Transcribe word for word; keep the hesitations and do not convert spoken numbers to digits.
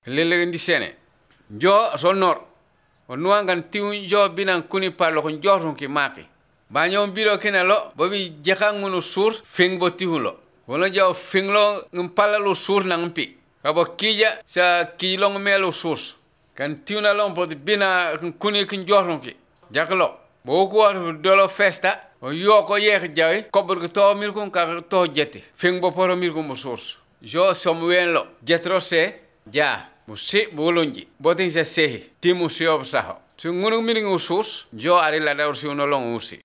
lele ndi sene jo sonor o nuangan tiu jo binan kuni palo ko jorun ki maki ba nyom biro kenalo bobi jekang ngunu sur fing bo tihulo wono jo finglo ngum palalo sur nang pi kabo kija sa kilong melo sus kan tiuna long bo bina kuni kin jorun ki jaklo bo ko dolo festa o yo ko yek jawi kobur ko to mir ko ka to jeti fing bo poro mir ko mo sus jo somwenlo jetro se ja musi bolonji botin se sehi timu siob saho su ngunu mining usus jo ari la daur si unolong usi